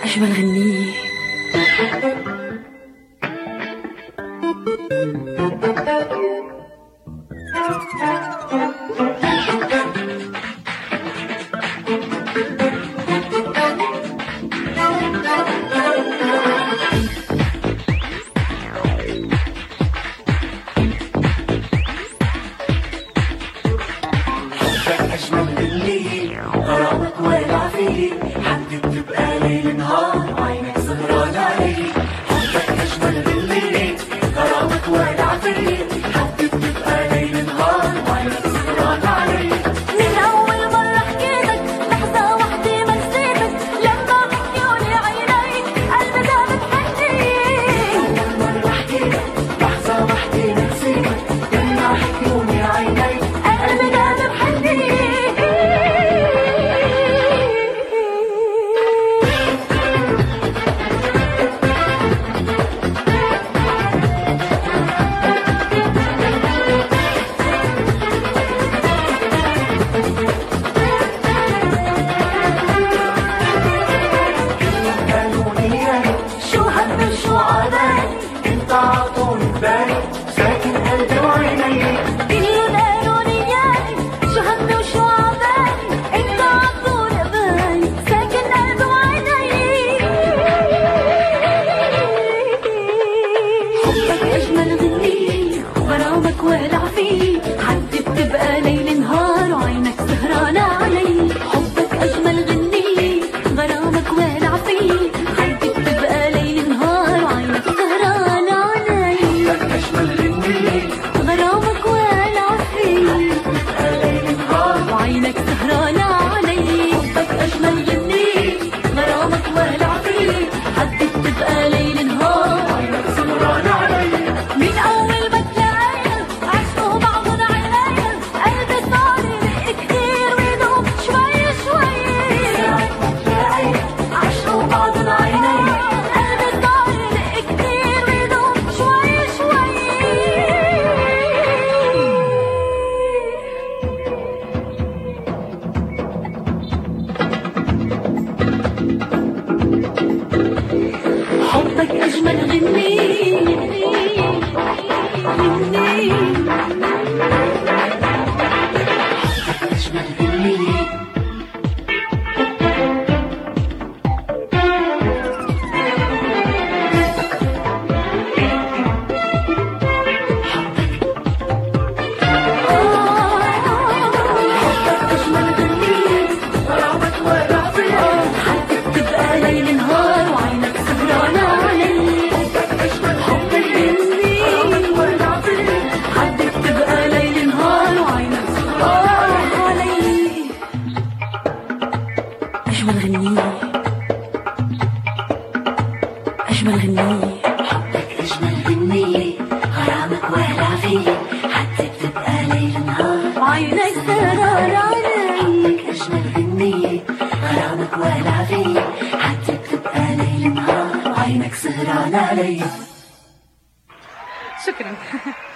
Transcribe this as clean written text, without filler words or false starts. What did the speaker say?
أجمل غنية. غرامك والع فيي، حدك تبقى ليل نهار وعينك سهران علي. حبك أجمل بالليل، غرامك والع فيي، حدك تبقى ليل نهار وعينك سهران علي. من أول مرة حكيتك لحظة وحدة ما نسيتك، لما حكيولي عينيك قلبي دابت حنين. أول مرة حكيتك لحظة وحدة ما نسيتك، لما حكيولي عينيك قلبي دابت حنين. شو هم شو عذاب انت عطول بالي، ساكن قلبي وعيني. كلهم قالوا لي ياي شو همي وشو عبالي، انت عطول بالي ساكن قلبي وعيني. حبك أجمل غنية وغرامك والع فيي، حدي بتبقى ليل نهار وعينك سهرانة علي. حبك أجمل غنية غرامك والع فيي، حدي بتبقى ليل نهار وعينك سهرانة علي. أجمل غنية غرامك والع فيي، ليل نهار وعينك سهرانة علي. حبك أجمل غنية غرامك والع فيي، حدك تبقى ليل نهار وعينك سهران علي. من أول ما تلاقينا عشقوا بعضنا عينينا، قلبي صار يدق كتير ويدوب شوي شوي. عشقوا بعضنا عيني، قلبي صار يدق كتير ويدوب شوي شوي. حبك أجمل غنية غنية. أجمل غنية أجمل غنية غرامك والع فيي، حدك تبقى ليل نهار وعينك سهرانة علي. أجمل حبك غنية والع فيي. حدك تبقى ليل نهار وعينك سهرانة علي. أجمل غنية. أجمل غنية. حبك أجمل غنية غرامك والع فيي، حدك تبقى ليل نهار وعينك سهرانة علي. حبك أجمل غنية غرامك والع فيي، حدك تبقى ليل نهار وعينك سهران علي. شكرا.